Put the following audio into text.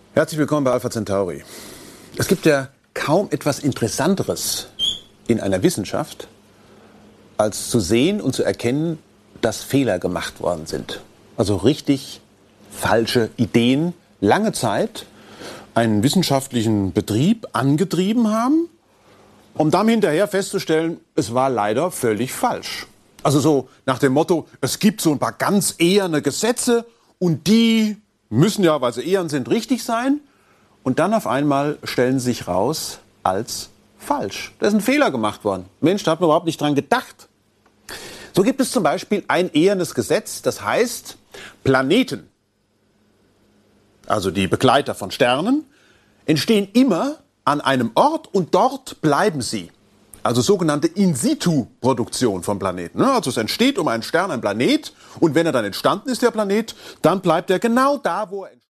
Herzlich willkommen bei Alpha Centauri. Es gibt ja kaum etwas Interessanteres in einer Wissenschaft, als zu sehen und zu erkennen, dass Fehler gemacht worden sind. Also richtig falsche Ideen lange Zeit einen wissenschaftlichen Betrieb angetrieben haben, um dann hinterher festzustellen, es war leider völlig falsch. Also so nach dem Motto, es gibt so ein paar ganz eherne Gesetze und die müssen ja, weil sie ehern sind, richtig sein. Und dann auf einmal stellen sie sich raus als falsch. Da ist ein Fehler gemacht worden. Mensch, da hat man überhaupt nicht dran gedacht. So gibt es zum Beispiel ein ehernes Gesetz, das heißt, Planeten, also die Begleiter von Sternen, entstehen immer an einem Ort und dort bleiben sie. Also sogenannte In-situ-Produktion von Planeten. Also es entsteht um einen Stern ein Planet und wenn er dann entstanden ist, der Planet, dann bleibt er genau da, wo er entsteht.